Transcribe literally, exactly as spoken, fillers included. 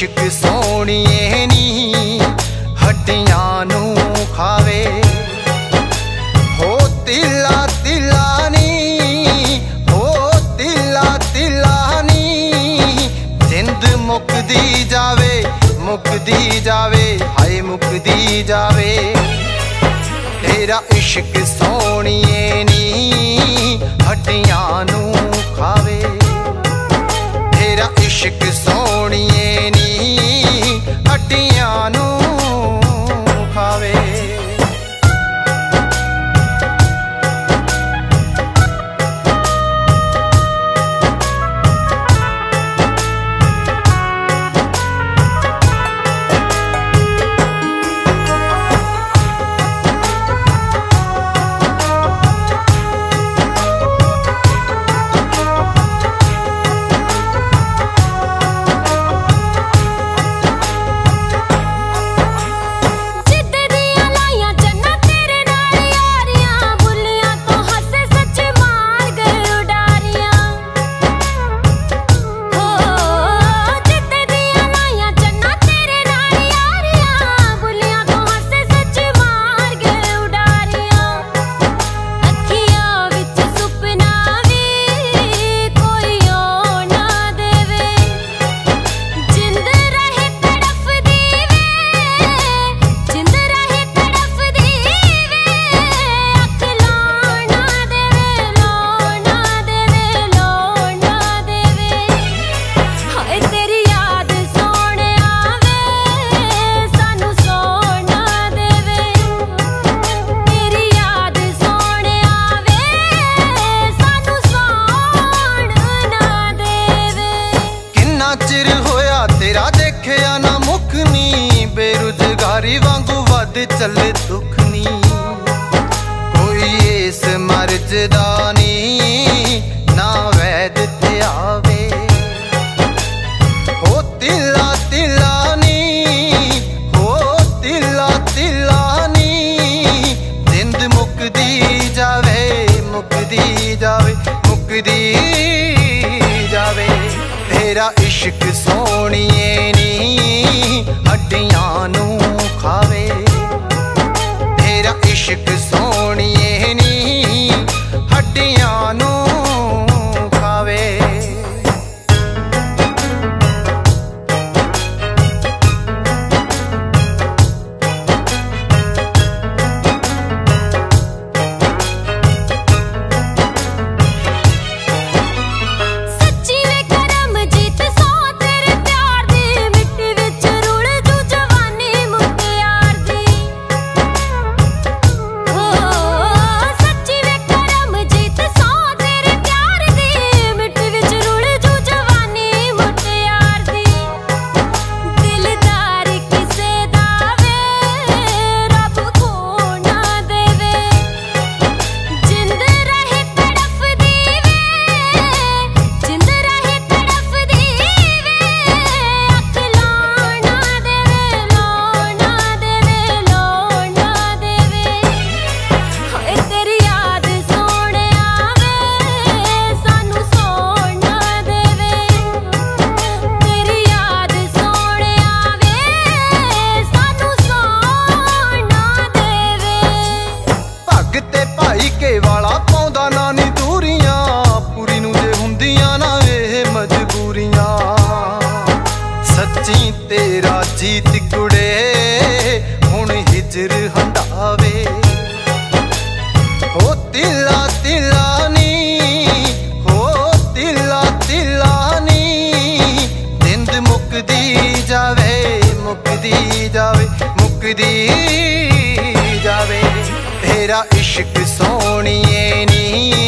इश्क सोहणिए नी हड्डियां नू खावे। हो तिला तिला नी, हो तिला तिला नी, जिंद मुकदी जावे मुकदी जावे हाय मुकदी जावे। तेरा इश्क सोहणिए नी हड्डियां नू खावे। तेरा इश्क सोहणिए नी हड्डियां नू खावे। चिर होया तेरा देखिया ना मुखनी, बेरोजगारी वांगू वध चले दुखनी। कोई इस मर्ज दा नी ना वैद ते आवे। हो तिला तिला नी, हो तिला तिला नी, जिंद मुकदी जावे मुकदी जावे मुकदी जावे। तेरा इश्क सोहणिए नी हड्डियां नू खावे। तेरा इश्क सोहणिए नी हड्डियां नू खावे। वाला पाउंदा ना नी दूरियां, पूरी नू जे हुंदियां ना ये मजबूरियां। सच्ची तेरा जीत कुड़े हुण हिजर हंडावे। हो तिला तिला नी, हो तिला तिला नी, जिंद मुकदी जावे मुकदी जावे मुकदी जावे। तेरा इश्क सोहणिए नी